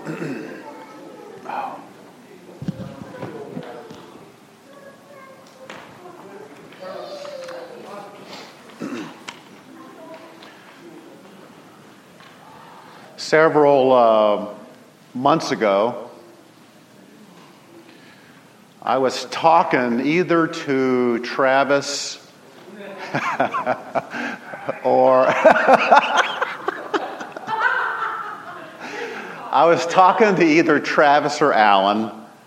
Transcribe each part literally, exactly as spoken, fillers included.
Several uh, months ago, I was talking either to Travis or I was talking to either Travis or Alan.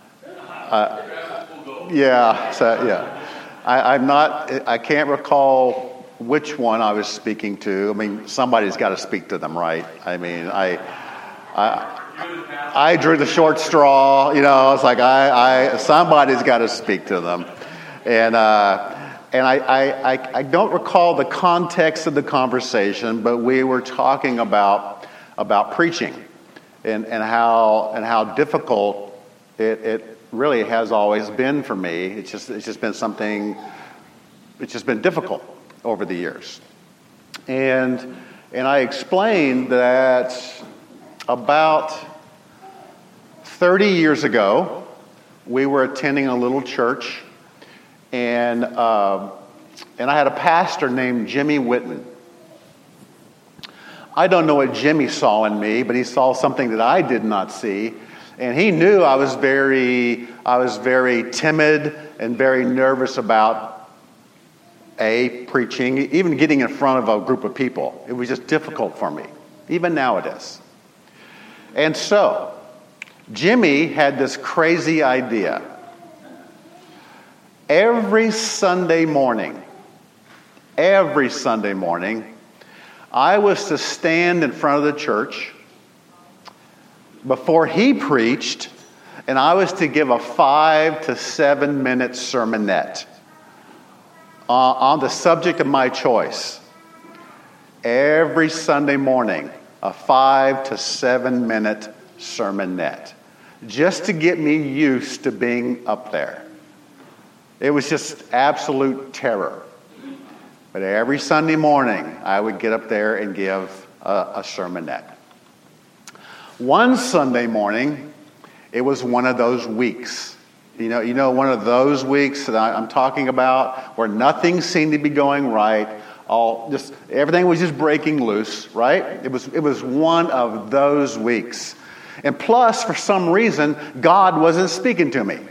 Uh, yeah, so, yeah. I, I'm not. I can't recall which one I was speaking to. I mean, somebody's got to speak to them, right? I mean, I, I, I drew the short straw. You know, I was like, I, I somebody's got to speak to them, and uh, and I, I, I, I don't recall the context of the conversation, but we were talking about about preaching, and and how and how difficult it it really has always been for me. It's just it's just been something. It's just been difficult over the years. And and I explained that about thirty years ago, we were attending a little church, and uh, and I had a pastor named Jimmy Whitten. I don't know what Jimmy saw in me, but he saw something that I did not see, and he knew I was very I was very timid and very nervous about A, preaching, even getting in front of a group of people. It was just difficult for me. Even now it is. And so, Jimmy had this crazy idea. Every Sunday morning, every Sunday morning, I was to stand in front of the church before he preached, and I was to give a five to seven minute sermonette Uh, on the subject of my choice. Every Sunday morning, a five to seven minute sermonette, just to get me used to being up there. It was just absolute terror. But every Sunday morning, I would get up there and give a, a sermonette. One Sunday morning, it was one of those weeks. You know, you know, one of those weeks that I'm talking about, where nothing seemed to be going right. All just everything was just breaking loose, right? It was it was one of those weeks, and plus, for some reason, God wasn't speaking to me.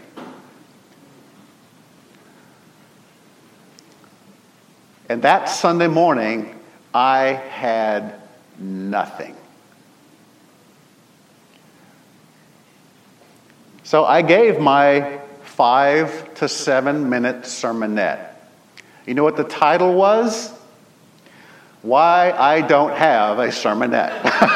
And that Sunday morning, I had nothing. So I gave my five to seven minute sermonette. You know what the title was? Why I Don't Have a Sermonette.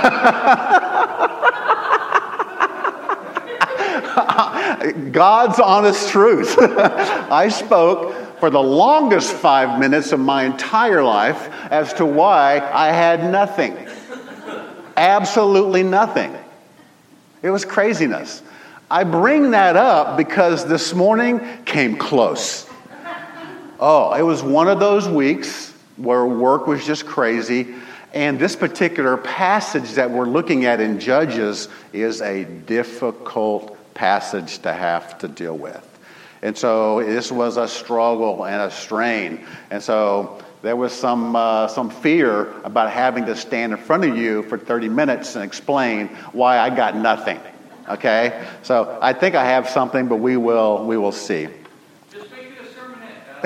God's honest truth. I spoke for the longest five minutes of my entire life as to why I had nothing. Absolutely nothing. It was craziness. I bring that up because this morning came close. Oh, it was one of those weeks where work was just crazy, and this particular passage that we're looking at in Judges is a difficult passage to have to deal with. And so this was a struggle and a strain. And so there was some uh, some fear about having to stand in front of you for thirty minutes and explain why I got nothing. Okay, so I think I have something, but we will we will see. Just make it a sermonette.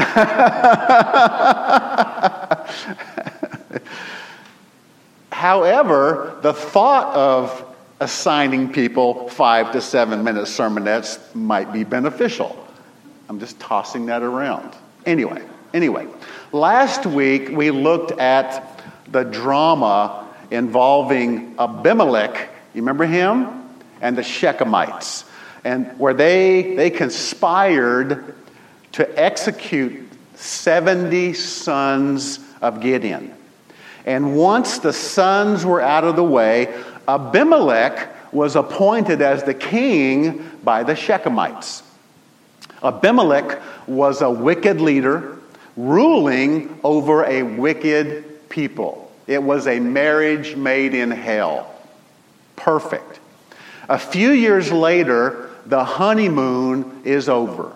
However, the thought of assigning people five to seven minute sermonettes might be beneficial. I'm just tossing that around. Anyway, anyway, last week we looked at the drama involving Abimelech. You remember him? And the Shechemites, and where they they conspired to execute seventy sons of Gideon. And once the sons were out of the way, Abimelech was appointed as the king by the Shechemites. Abimelech was a wicked leader ruling over a wicked people. It was a marriage made in hell. Perfect. A few years later, the honeymoon is over.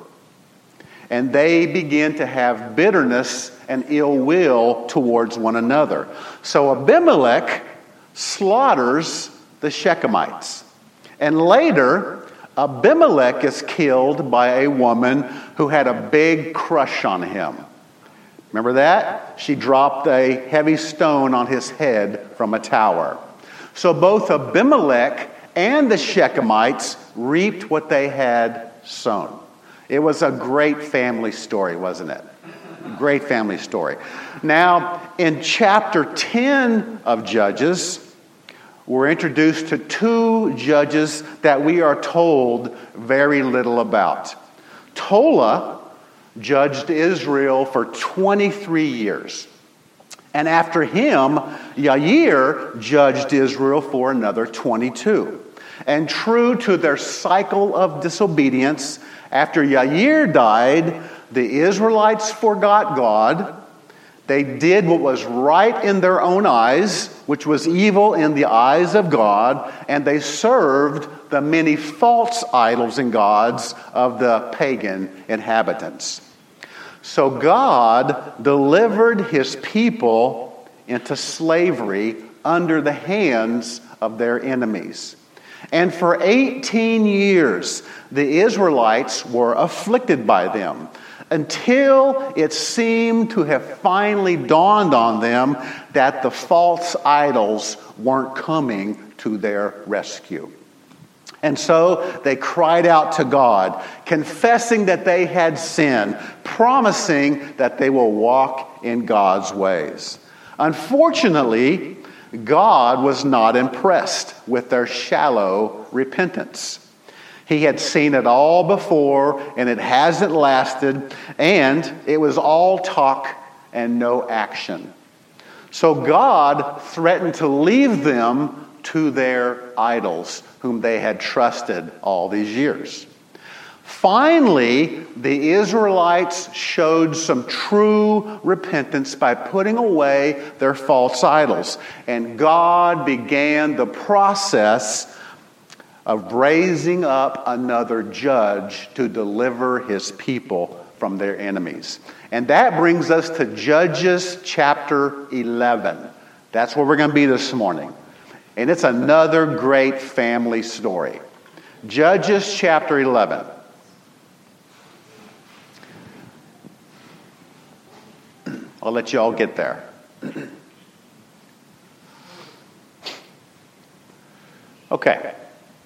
And they begin to have bitterness and ill will towards one another. So Abimelech slaughters the Shechemites. And later, Abimelech is killed by a woman who had a big crush on him. Remember that? She dropped a heavy stone on his head from a tower. So both Abimelech and the Shechemites reaped what they had sown. It was a great family story, wasn't it? Great family story. Now, in chapter ten of Judges, we're introduced to two judges that we are told very little about. Tola judged Israel for twenty-three years. And after him, Yair judged Israel for another twenty-two. And true to their cycle of disobedience, after Yair died, the Israelites forgot God. They did what was right in their own eyes, which was evil in the eyes of God, and they served the many false idols and gods of the pagan inhabitants. So God delivered his people into slavery under the hands of their enemies. And for eighteen years, the Israelites were afflicted by them, until it seemed to have finally dawned on them that the false idols weren't coming to their rescue. And so they cried out to God, confessing that they had sinned, promising that they will walk in God's ways. Unfortunately, God was not impressed with their shallow repentance. He had seen it all before, and it hasn't lasted, and it was all talk and no action. So God threatened to leave them to their idols, whom they had trusted all these years. Finally, the Israelites showed some true repentance by putting away their false idols, and God began the process of raising up another judge to deliver his people from their enemies. And that brings us to Judges chapter eleven. That's where we're going to be this morning. And it's another great family story. Judges chapter eleven. I'll let you all get there. Okay.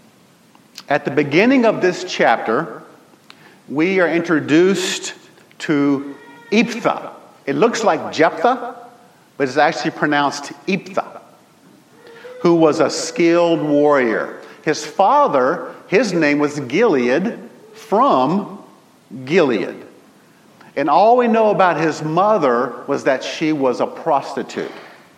At the beginning of this chapter, we are introduced to Iphtah. It looks like Jephthah, but it's actually pronounced Iphtah, who was a skilled warrior. His father, his name was Gilead, from Gilead. And all we know about his mother was that she was a prostitute.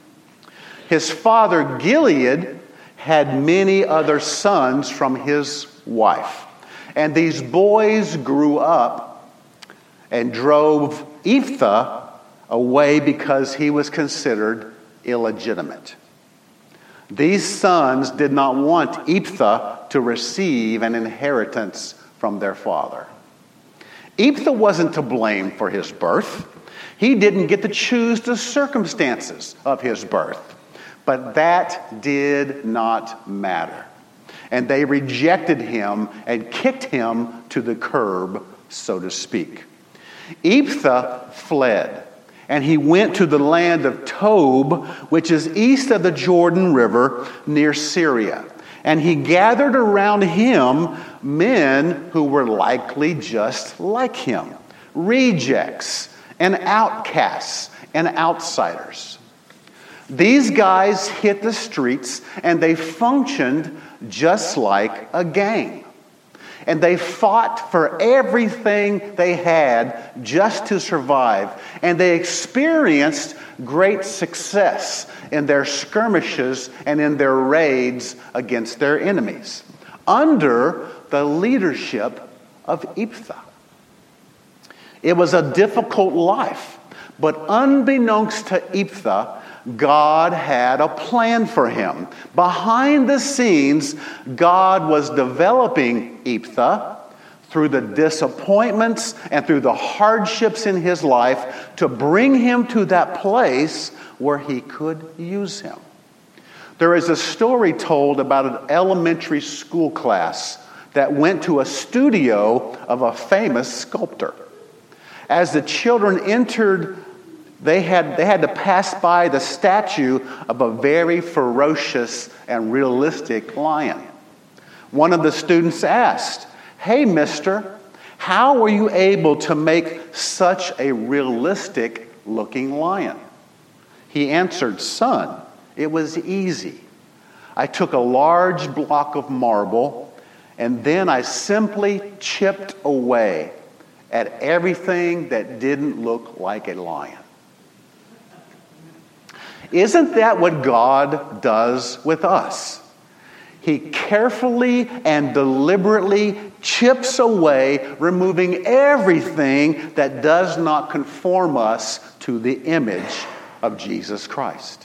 His father, Gilead, had many other sons from his wife. And these boys grew up and drove Iphtah away because he was considered illegitimate. These sons did not want Iphtah to receive an inheritance from their father. Iphtah wasn't to blame for his birth. He didn't get to choose the circumstances of his birth. But that did not matter. And they rejected him and kicked him to the curb, so to speak. Iphtah fled, and he went to the land of Tob, which is east of the Jordan River near Syria. And he gathered around him men who were likely just like him, rejects and outcasts and outsiders. These guys hit the streets and they functioned just like a gang. And they fought for everything they had just to survive. And they experienced great success in their skirmishes and in their raids against their enemies under the leadership of Iphtah. It was a difficult life, but unbeknownst to Iphtah, God had a plan for him. Behind the scenes, God was developing Jephthah through the disappointments and through the hardships in his life to bring him to that place where he could use him. There is a story told about an elementary school class that went to a studio of a famous sculptor. As the children entered, they had, they had to pass by the statue of a very ferocious and realistic lion. One of the students asked, "Hey, mister, how were you able to make such a realistic looking lion?" He answered, "Son, it was easy. I took a large block of marble and then I simply chipped away at everything that didn't look like a lion." Isn't that what God does with us? He carefully and deliberately chips away, removing everything that does not conform us to the image of Jesus Christ.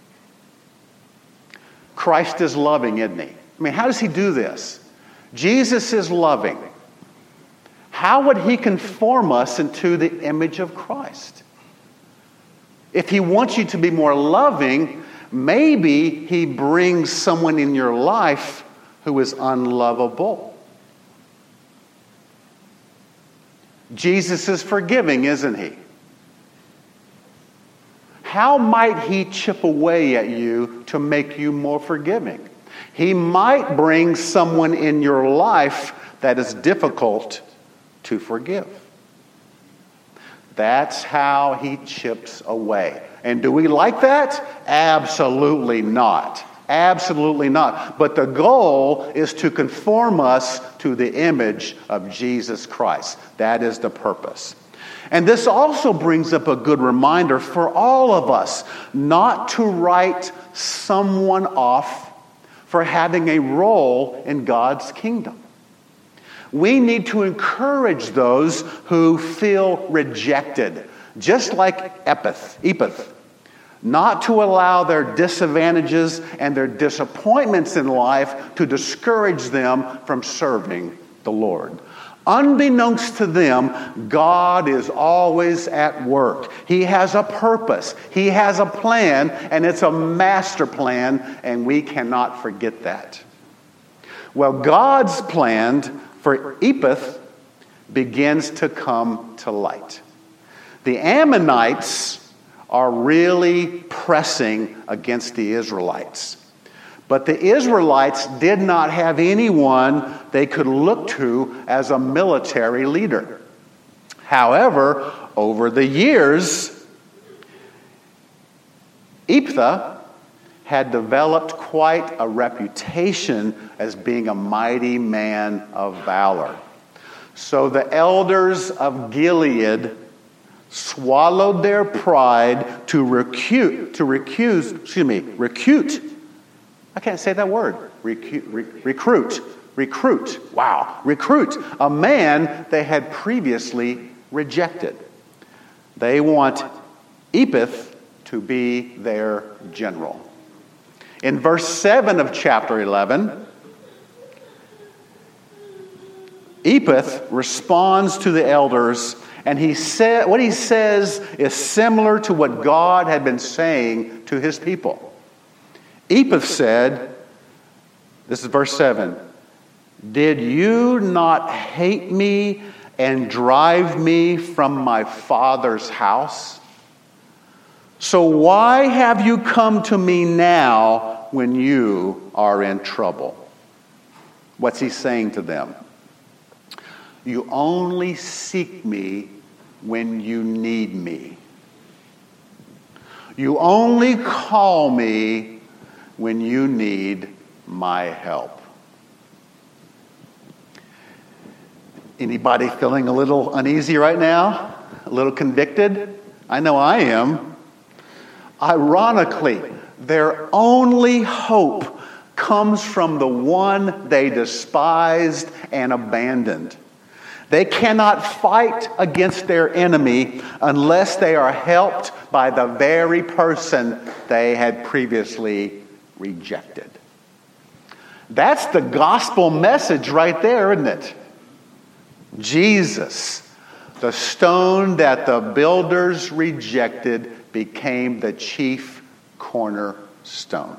Christ is loving, isn't he? I mean, how does he do this? Jesus is loving. How would he conform us into the image of Christ? If he wants you to be more loving, maybe he brings someone in your life who is unlovable. Jesus is forgiving, isn't he? How might he chip away at you to make you more forgiving? He might bring someone in your life that is difficult to forgive. That's how he chips away. And do we like that? Absolutely not. Absolutely not. But the goal is to conform us to the image of Jesus Christ. That is the purpose. And this also brings up a good reminder for all of us not to write someone off for having a role in God's kingdom. We need to encourage those who feel rejected, just like Epith, Epith, not to allow their disadvantages and their disappointments in life to discourage them from serving the Lord. Unbeknownst to them, God is always at work. He has a purpose. He has a plan, and it's a master plan, and we cannot forget that. Well, God's plan for Epith begins to come to light. The Ammonites are really pressing against the Israelites. But the Israelites did not have anyone they could look to as a military leader. However, over the years, Jephthah had developed quite a reputation as being a mighty man of valor. So the elders of Gilead swallowed their pride to recruit, to recuse, excuse me, recruit. I can't say that word. Recruit, recruit, recruit. Wow, recruit a man they had previously rejected. They want Epith to be their general. In verse seven of chapter eleven, Epith responds to the elders, and he said, what he says is similar to what God had been saying to his people. Epith said, this is verse seven, "Did you not hate me and drive me from my father's house? So why have you come to me now when you are in trouble?" What's he saying to them? You only seek me when you need me. You only call me when you need my help. Anybody feeling a little uneasy right now? A little convicted? I know I am. Ironically, their only hope comes from the one they despised and abandoned. They cannot fight against their enemy unless they are helped by the very person they had previously rejected. That's the gospel message right there, isn't it? Jesus, the stone that the builders rejected, became the chief cornerstone.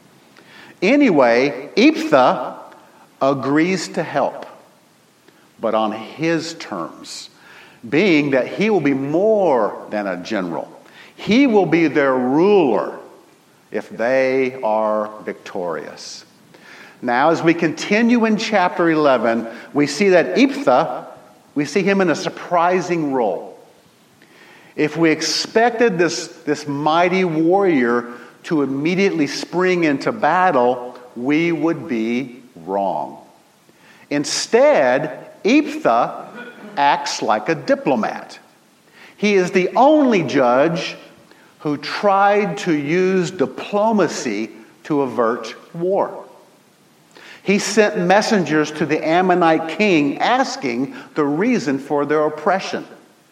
Anyway, Ephtha agrees to help, but on his terms, being that he will be more than a general. He will be their ruler if they are victorious. Now, as we continue in chapter eleven, we see that Ephtha, we see him in a surprising role. If we expected this, this mighty warrior to immediately spring into battle, we would be wrong. Instead, Ephtha acts like a diplomat. He is the only judge who tried to use diplomacy to avert war. He sent messengers to the Ammonite king asking the reason for their oppression.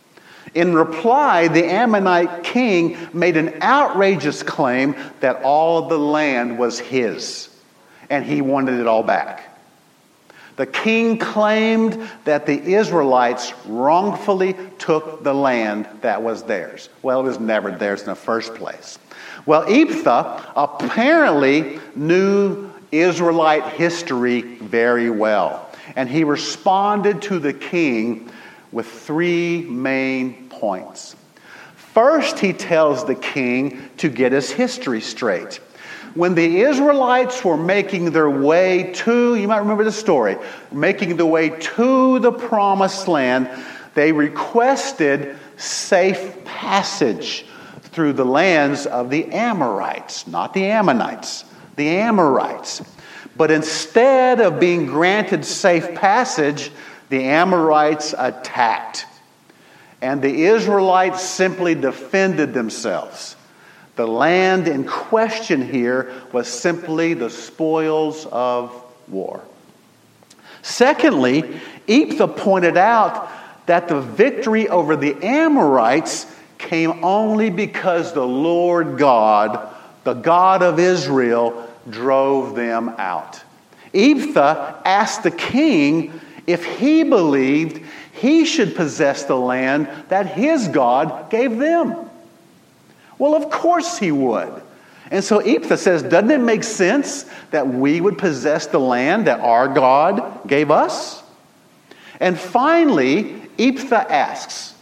In reply, the Ammonite king made an outrageous claim that all of the land was his, and he wanted it all back. The king claimed that the Israelites wrongfully took the land that was theirs. Well, it was never theirs in the first place. Well, Ephtha apparently knew Israelite history very well, and he responded to the king with three main points. First, he tells the king to get his history straight. When the Israelites were making their way to, you might remember the story, making their way to the promised land, they requested safe passage through the lands of the Amorites, not the Ammonites, the Amorites. But instead of being granted safe passage, the Amorites attacked. And the Israelites simply defended themselves. The land in question here was simply the spoils of war. Secondly, Ephtha pointed out that the victory over the Amorites came only because the Lord God, the God of Israel, drove them out. Ephtha asked the king if he believed he should possess the land that his God gave them. Well, of course he would. And so Ephtha says, doesn't it make sense that we would possess the land that our God gave us? And finally, Ephtha asks,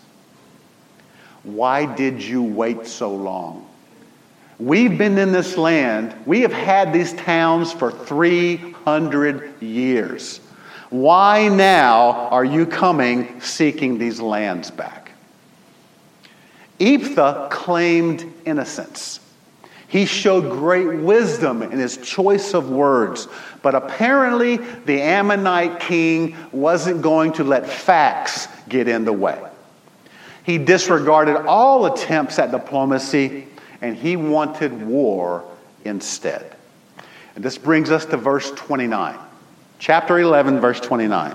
why did you wait so long? We've been in this land, we have had these towns for three hundred years. Why now are you coming seeking these lands back? Ephtha claimed innocence. He showed great wisdom in his choice of words, but apparently the Ammonite king wasn't going to let facts get in the way. He disregarded all attempts at diplomacy, and he wanted war instead. And this brings us to verse twenty-nine. Chapter eleven, verse twenty-nine.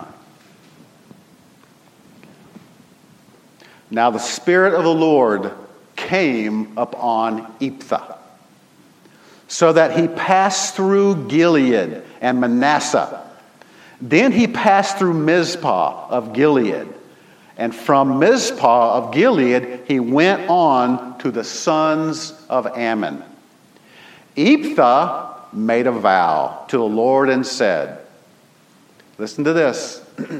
Now the Spirit of the Lord came upon Ephtha, so that he passed through Gilead and Manasseh. Then he passed through Mizpah of Gilead. And from Mizpah of Gilead, he went on to the sons of Ammon. Ephtha made a vow to the Lord and said, listen to this,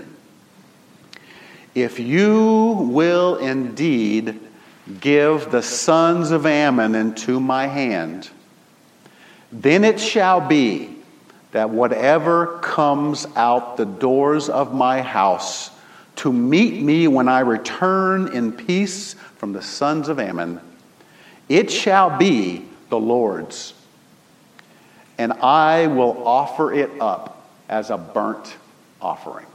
if you will indeed give the sons of Ammon into my hand, then it shall be that whatever comes out the doors of my house to meet me when I return in peace from the sons of Ammon, it shall be the Lord's, and I will offer it up as a burnt offering.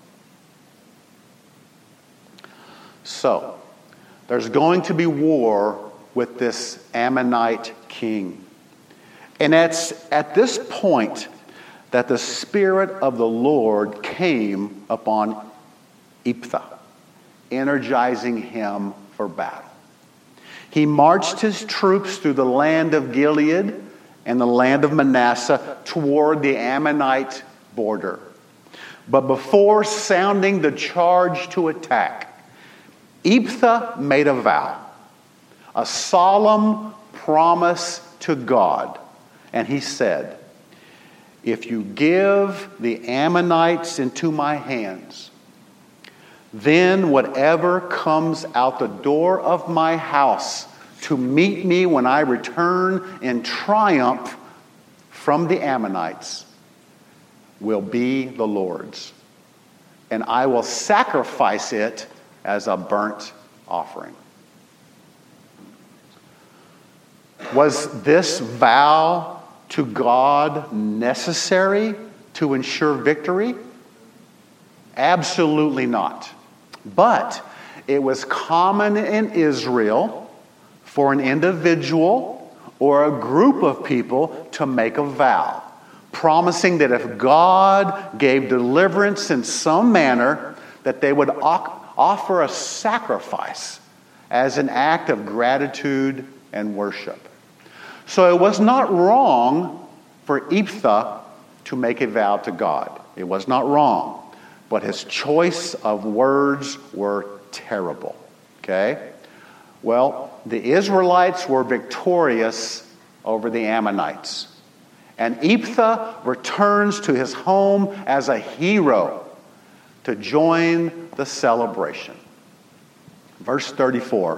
So, there's going to be war with this Ammonite king. And it's at this point that the Spirit of the Lord came upon Iphtah, energizing him for battle. He marched his troops through the land of Gilead and the land of Manasseh toward the Ammonite border. But before sounding the charge to attack, Iphtah made a vow, a solemn promise to God. And he said, "If you give the Ammonites into my hands, then whatever comes out the door of my house to meet me when I return in triumph from the Ammonites will be the Lord's, and I will sacrifice it as a burnt offering." Was this vow to God necessary to ensure victory? Absolutely not. But it was common in Israel for an individual or a group of people to make a vow, promising that if God gave deliverance in some manner, that they would offer a sacrifice as an act of gratitude and worship. So it was not wrong for Iphtah to make a vow to God. It was not wrong. But his choice of words were terrible. Okay? Well, the Israelites were victorious over the Ammonites. And Iphtah returns to his home as a hero to join the celebration. Verse thirty-four.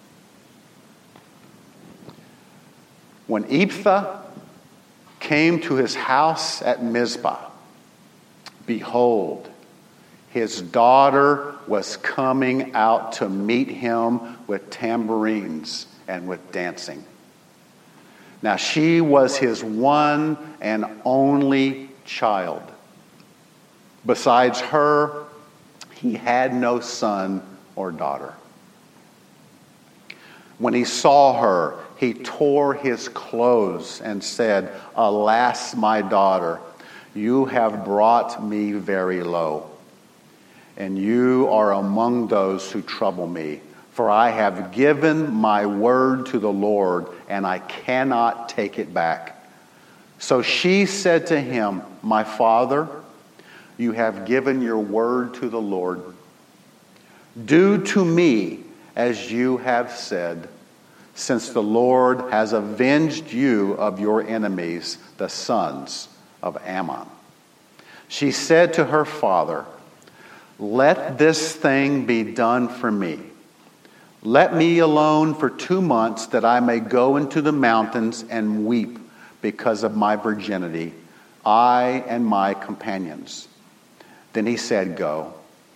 When Iphtah came to his house at Mizpah, behold, his daughter was coming out to meet him with tambourines and with dancing. Now she was his one and only child. Besides her, he had no son or daughter. When he saw her, he tore his clothes and said, "Alas, my daughter, you have brought me very low, and you are among those who trouble me. For I have given my word to the Lord, and I cannot take it back." So she said to him, "My father, you have given your word to the Lord. Do to me as you have said, since the Lord has avenged you of your enemies, the sons of Ammon." She said to her father, "Let this thing be done for me. Let me alone for two months that I may go into the mountains and weep because of my virginity, I and my companions." Then he said, "Go."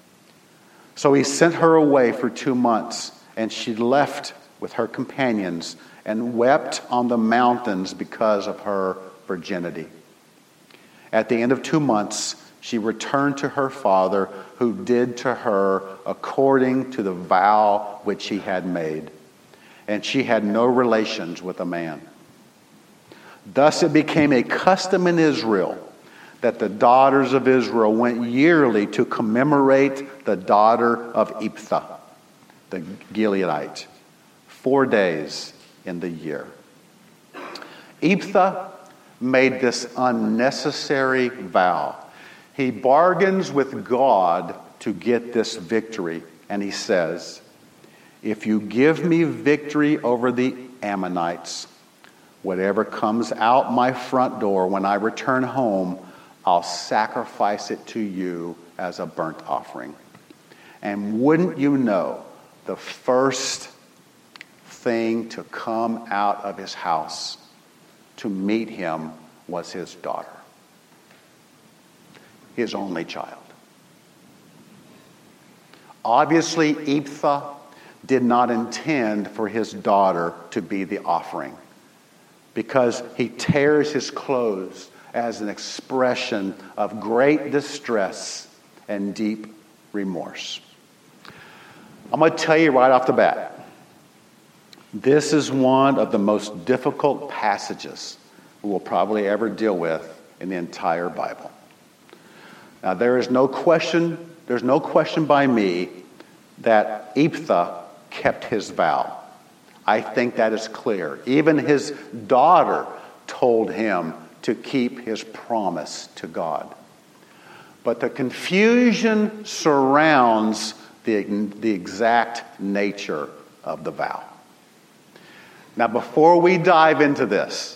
So he sent her away for two months, and she left with her companions and wept on the mountains because of her virginity. At the end of two months, she returned to her father, who did to her according to the vow which he had made. And she had no relations with a man. Thus it became a custom in Israel that the daughters of Israel went yearly to commemorate the daughter of Iphtah, the Gileadite, four days in the year. Iphtah made this unnecessary vow. He bargains with God to get this victory, and he says, "If you give me victory over the Ammonites, whatever comes out my front door when I return home, I'll sacrifice it to you as a burnt offering." And wouldn't you know, the first thing to come out of his house to meet him was his daughter, his only child. Obviously, Iphtah did not intend for his daughter to be the offering, because he tears his clothes as an expression of great distress and deep remorse. I'm going to tell you right off the bat, this is one of the most difficult passages we'll probably ever deal with in the entire Bible. Now, there is no question there's no question by me that Jephthah kept his vow. I think that is clear. Even his daughter told him to keep his promise to God. But the confusion surrounds the, the exact nature of the vow. Now, before we dive into this,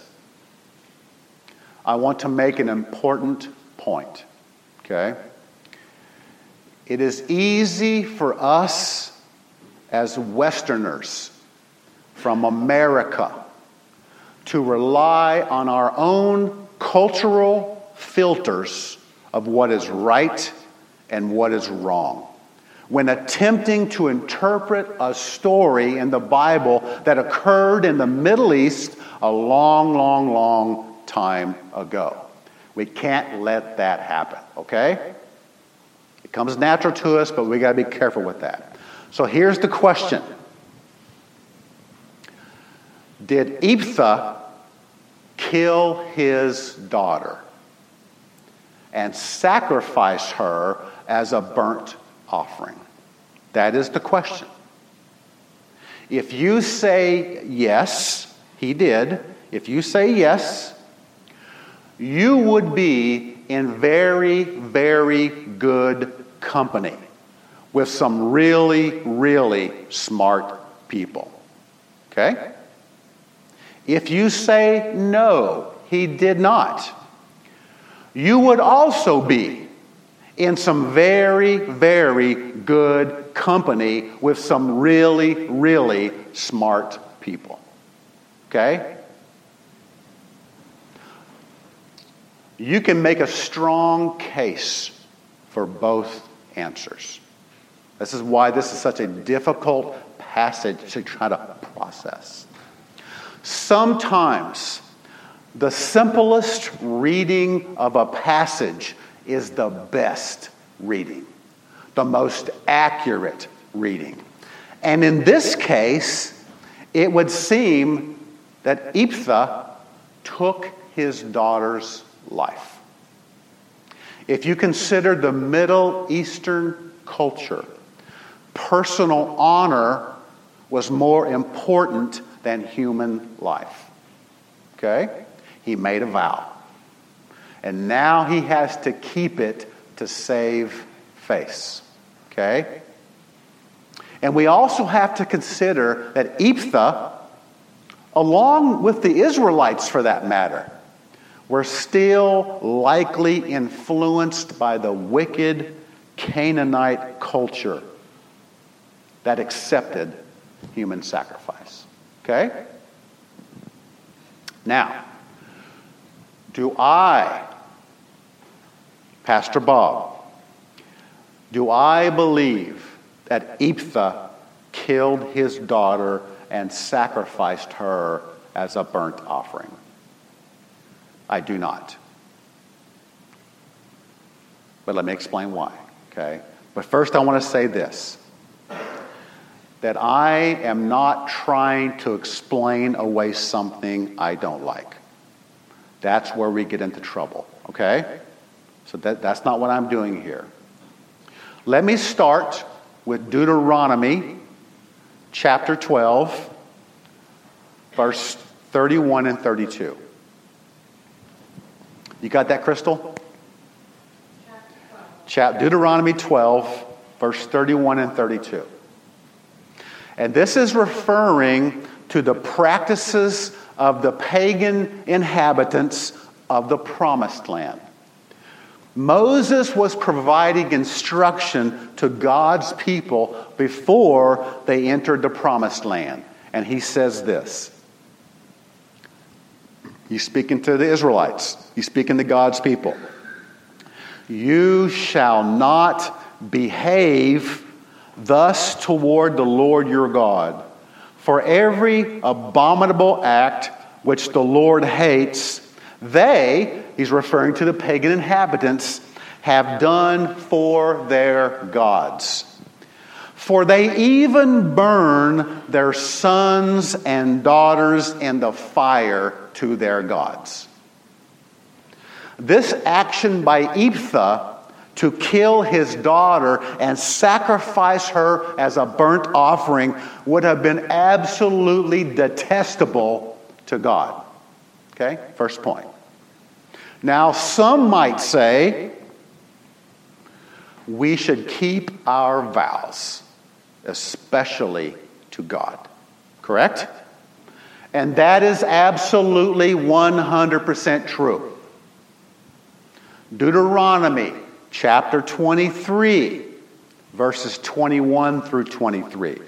I want to make an important point, okay? It is easy for us as Westerners from America to rely on our own cultural filters of what is right and what is wrong when attempting to interpret a story in the Bible that occurred in the Middle East a long, long, long time ago. We can't let that happen, okay? It comes natural to us, but we got to be careful with that. So here's the question. Did Jephthah kill his daughter and sacrifice her as a burnt offering? That is the question. If you say yes, he did. If you say yes, you would be in very, very good company with some really, really smart people. Okay? If you say no, he did not, you would also be in some very, very good company with some really, really smart people. Okay? You can make a strong case for both answers. This is why this is such a difficult passage to try to process. Sometimes the simplest reading of a passage is the best reading, the most accurate reading. And in this case, it would seem that Jephthah took his daughter's life. If you consider the Middle Eastern culture, personal honor was more important than human life. Okay? He made a vow. And now he has to keep it to save face. Okay? And we also have to consider that Jephthah, along with the Israelites for that matter, were still likely influenced by the wicked Canaanite culture that accepted human sacrifice. Okay? Now, do I, Pastor Bob, do I believe that Jephthah killed his daughter and sacrificed her as a burnt offering? I do not. But let me explain why, okay? But first I want to say this, that I am not trying to explain away something I don't like. That's where we get into trouble, okay? So that, that's not what I'm doing here. Let me start with Deuteronomy chapter twelve, verse thirty-one and thirty-two. You got that, Crystal? Chapter Deuteronomy twelve, verse thirty-one and thirty-two. And this is referring to the practices of the pagan inhabitants of the Promised Land. Moses was providing instruction to God's people before they entered the Promised Land. And he says this. He's speaking to the Israelites. He's speaking to God's people. You shall not behave thus toward the Lord your God. For every abominable act which the Lord hates, they, he's referring to the pagan inhabitants, have done for their gods. For they even burn their sons and daughters in the fire to their gods. This action by Jephthah to kill his daughter and sacrifice her as a burnt offering would have been absolutely detestable to God. Okay, first point. Now, some might say we should keep our vows, especially to God. Correct? And that is absolutely one hundred percent true. Deuteronomy chapter twenty-three, verses twenty-one through twenty-three.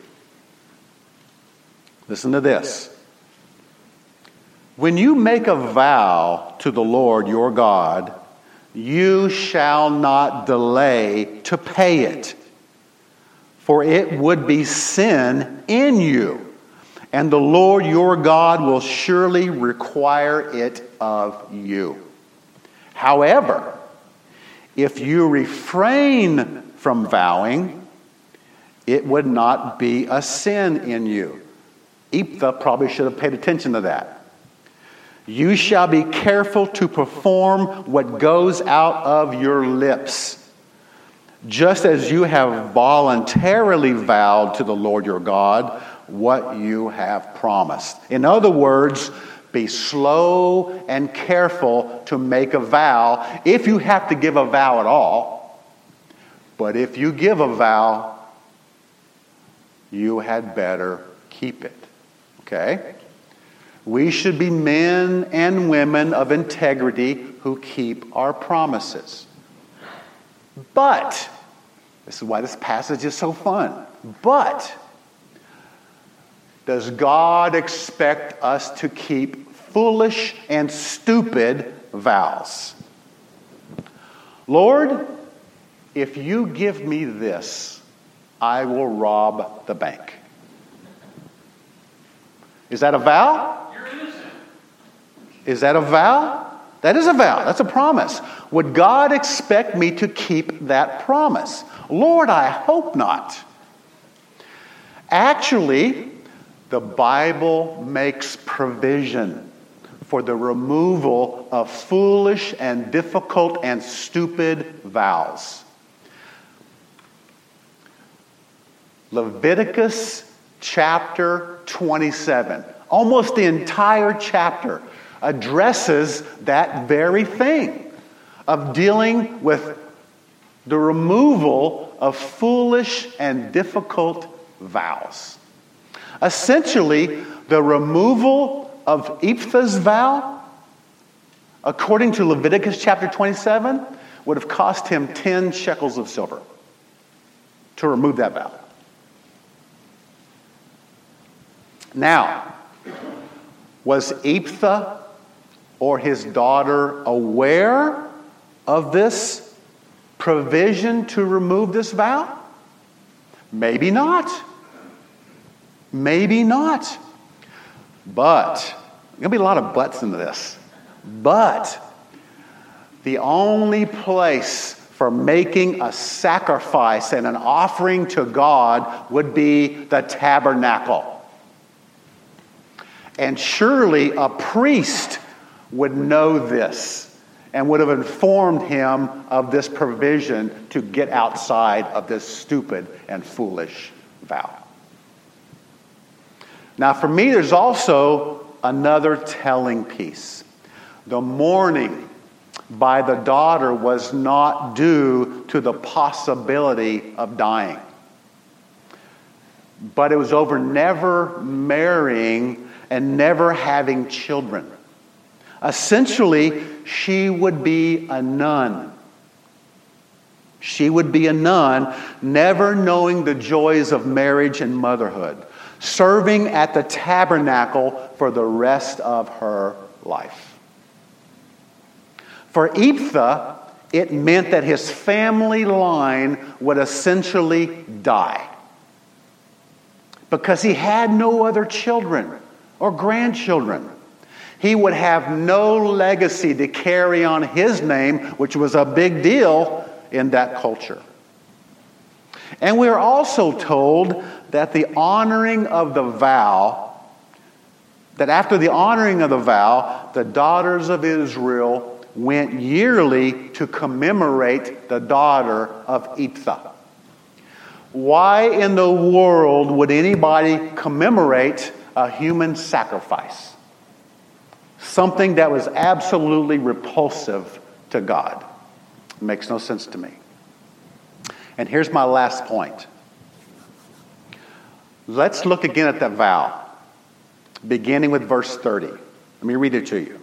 Listen to this. When you make a vow to the Lord your God, you shall not delay to pay it, for it would be sin in you, and the Lord your God will surely require it of you. However, if you refrain from vowing, it would not be a sin in you. Iphtah probably should have paid attention to that. You shall be careful to perform what goes out of your lips, just as you have voluntarily vowed to the Lord your God what you have promised. In other words, be slow and careful to make a vow, if you have to give a vow at all. But if you give a vow, you had better keep it. Okay? We should be men and women of integrity who keep our promises. But, this is why this passage is so fun, but does God expect us to keep foolish and stupid vows? Lord, if you give me this, I will rob the bank. Is that a vow? You're innocent. Is that a vow? That is a vow. That's a promise. Would God expect me to keep that promise? Lord, I hope not. Actually, the Bible makes provision for the removal of foolish and difficult and stupid vows. Leviticus chapter twenty-seven, almost the entire chapter, addresses that very thing of dealing with the removal of foolish and difficult vows. Essentially, the removal of Iphtah's vow, according to Leviticus chapter twenty-seven, would have cost him ten shekels of silver to remove that vow. Now, was Iphtah or his daughter aware of this provision to remove this vow? Maybe not. Maybe not. But, there's going to be a lot of buts into this. But, the only place for making a sacrifice and an offering to God would be the tabernacle. And surely a priest would know this and would have informed him of this provision to get outside of this stupid and foolish vow. Now, for me, there's also another telling piece. The mourning by the daughter was not due to the possibility of dying, but it was over never marrying and never having children. Essentially, she would be a nun. She would be a nun, never knowing the joys of marriage and motherhood, serving at the tabernacle for the rest of her life. For Iphtah, it meant that his family line would essentially die, because he had no other children or grandchildren. He would have no legacy to carry on his name, which was a big deal in that culture. And we are also told that the honoring of the vow, that after the honoring of the vow, the daughters of Israel went yearly to commemorate the daughter of Iphtha. Why in the world would anybody commemorate a human sacrifice? Something that was absolutely repulsive to God. It makes no sense to me. And here's my last point. Let's look again at that vow, beginning with verse thirty. Let me read it to you.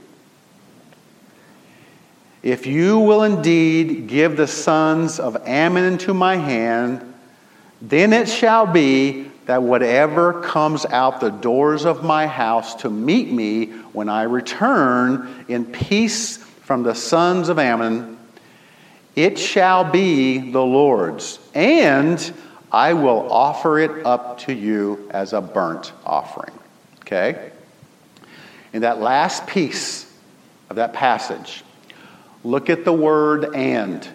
If you will indeed give the sons of Ammon into my hand, then it shall be that whatever comes out the doors of my house to meet me when I return in peace from the sons of Ammon, it shall be the Lord's, and I will offer it up to you as a burnt offering. Okay? In that last piece of that passage, look at the word and.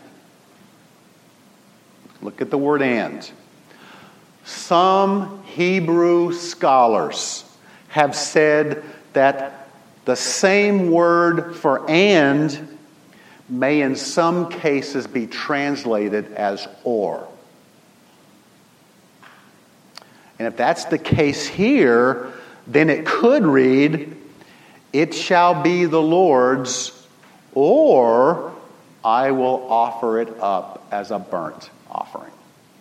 Look at the word and. Some Hebrew scholars have said that the same word for and may in some cases be translated as or. And if that's the case here, then it could read, it shall be the Lord's, or I will offer it up as a burnt offering.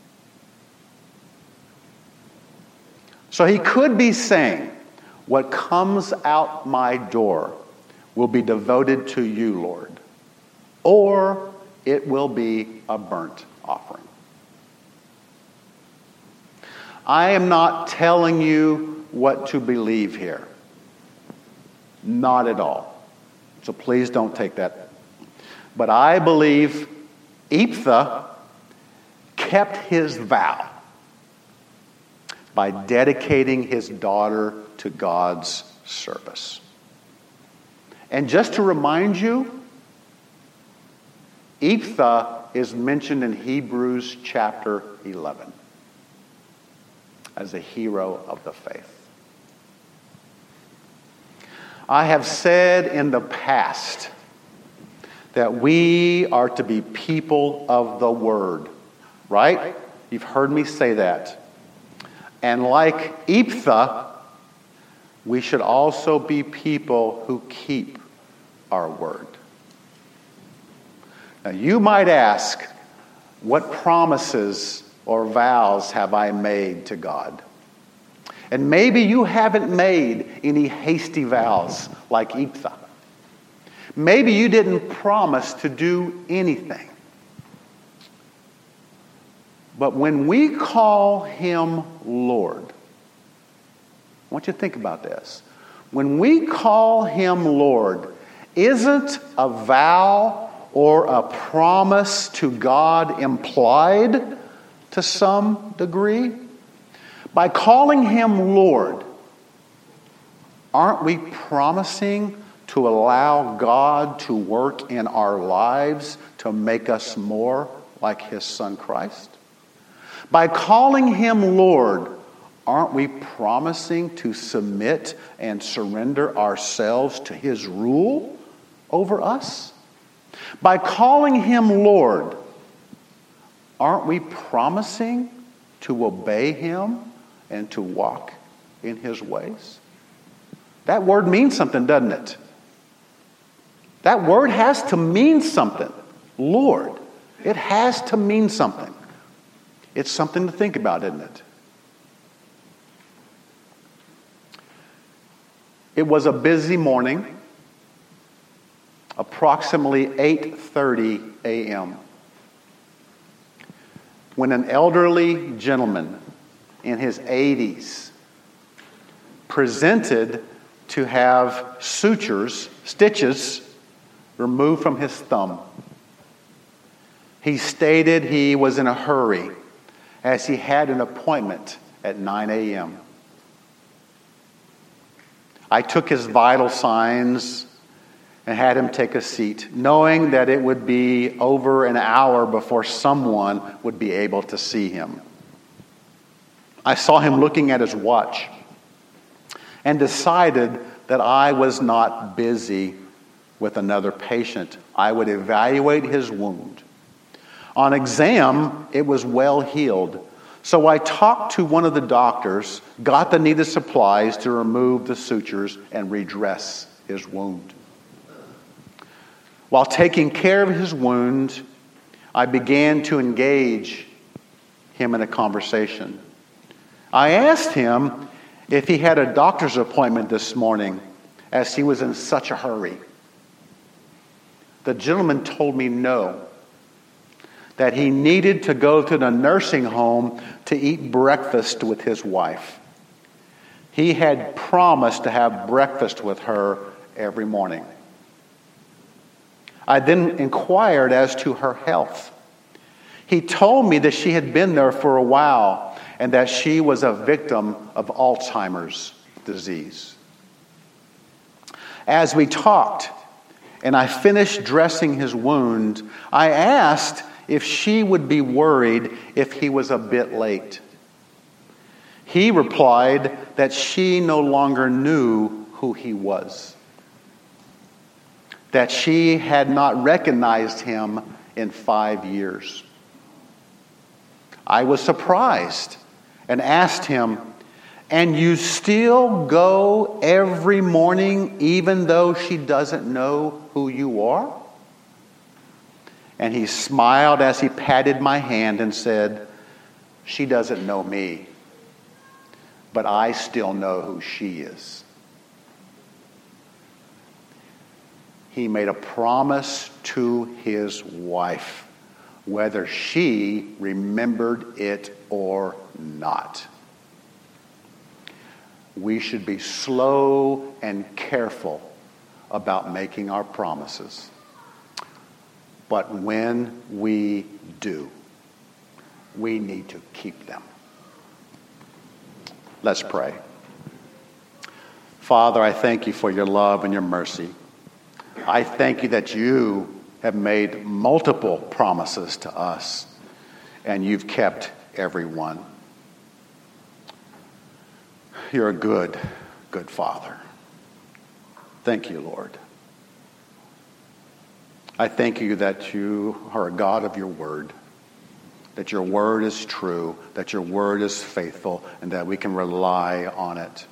So he could be saying, what comes out my door will be devoted to you, Lord, or it will be a burnt offering. I am not telling you what to believe here. Not at all. So please don't take that. But I believe Iphtha kept his vow by dedicating his daughter to God's service. And just to remind you, Iphtha is mentioned in Hebrews chapter eleven as a hero of the faith. I have said in the past that we are to be people of the word, right? You've heard me say that. And like Iphtha, we should also be people who keep our word. Now you might ask, what promises or vows have I made to God? And maybe you haven't made any hasty vows like Iphtha. Maybe you didn't promise to do anything. But when we call him Lord, I want you to think about this. When we call him Lord, isn't a vow or a promise to God implied to some degree? By calling him Lord, aren't we promising to allow God to work in our lives to make us more like his son Christ? By calling him Lord, aren't we promising to submit and surrender ourselves to his rule over us? By calling him Lord, aren't we promising to obey him and to walk in his ways? That word means something, doesn't it? That word has to mean something. Lord. It has to mean something. It's something to think about, isn't it? It was a busy morning, approximately eight thirty a.m., when an elderly gentleman in his eighties presented to have sutures, stitches, removed from his thumb. He stated he was in a hurry as he had an appointment at nine a.m. I took his vital signs and had him take a seat, knowing that it would be over an hour before someone would be able to see him. I saw him looking at his watch and decided that I was not busy with another patient. I would evaluate his wound. On exam, it was well healed. So I talked to one of the doctors, got the needed supplies to remove the sutures and redress his wound. While taking care of his wound, I began to engage him in a conversation. I asked him if he had a doctor's appointment this morning, as he was in such a hurry. The gentleman told me no, that he needed to go to the nursing home to eat breakfast with his wife. He had promised to have breakfast with her every morning. I then inquired as to her health. He told me that she had been there for a while and that she was a victim of Alzheimer's disease. As we talked and I finished dressing his wound, I asked if she would be worried if he was a bit late. He replied that she no longer knew who he was, that she had not recognized him in five years. I was surprised and asked him, "And you still go every morning even though she doesn't know who you are?" And he smiled as he patted my hand and said, "She doesn't know me, but I still know who she is." He made a promise to his wife, whether she remembered it or not. We should be slow and careful about making our promises. But when we do, we need to keep them. Let's pray. Father, I thank you for your love and your mercy. I thank you that you have made multiple promises to us, and you've kept every one. You're a good, good Father. Thank you, Lord. I thank you that you are a God of your word, that your word is true, that your word is faithful, and that we can rely on it.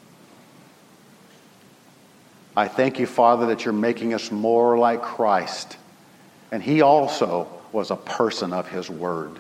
I thank you, Father, that you're making us more like Christ, and he also was a person of his word.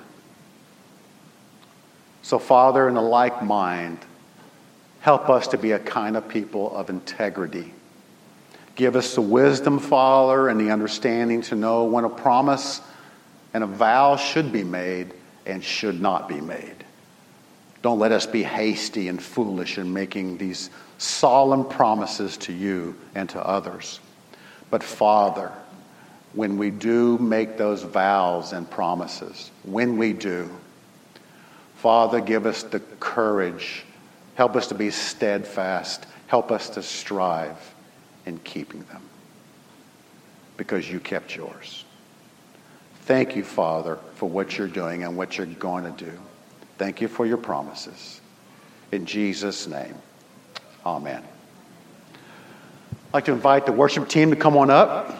So, Father, in a like mind, help us to be a kind of people of integrity. Give us the wisdom, Father, and the understanding to know when a promise and a vow should be made and should not be made. Don't let us be hasty and foolish in making these solemn promises to you and to others. But Father, when we do make those vows and promises, when we do, Father, give us the courage. Help us to be steadfast. Help us to strive in keeping them, because you kept yours. Thank you, Father, for what you're doing and what you're going to do. Thank you for your promises. In Jesus' name, amen. I'd like to invite the worship team to come on up.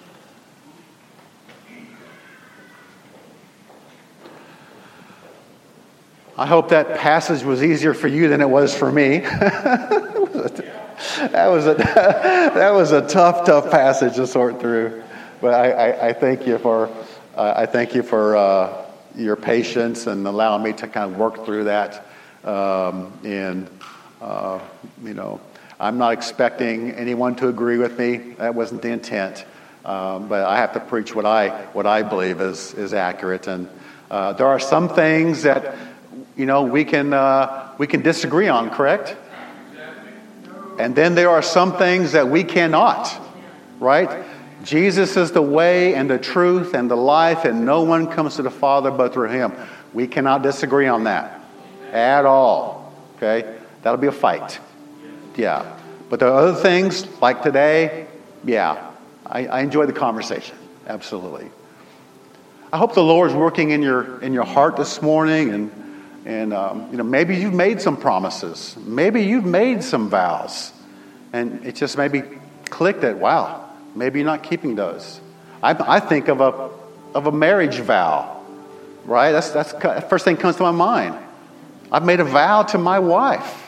I hope that passage was easier for you than it was for me. That was a that was a tough, tough passage to sort through. But I, I, I thank you for uh, I thank you for uh, your patience and allowing me to kind of work through that. Um, and uh, you know, I'm not expecting anyone to agree with me. That wasn't the intent. Um, but I have to preach what I what I believe is is accurate. And uh, there are some things that, you know, we can uh, we can disagree on. Correct? And then there are some things that we cannot, right? Jesus is the way and the truth and the life, and no one comes to the Father but through him. We cannot disagree on that at all, okay? That'll be a fight. Yeah. But there are other things, like today, yeah, I, I enjoy the conversation. Absolutely. I hope the Lord's working in your in your heart this morning, and And, um, you know, maybe you've made some promises. Maybe you've made some vows. And it just maybe clicked that, wow, Maybe you're not keeping those. I, I think of a of a marriage vow, right? That's that's the first thing that comes to my mind. I've made a vow to my wife.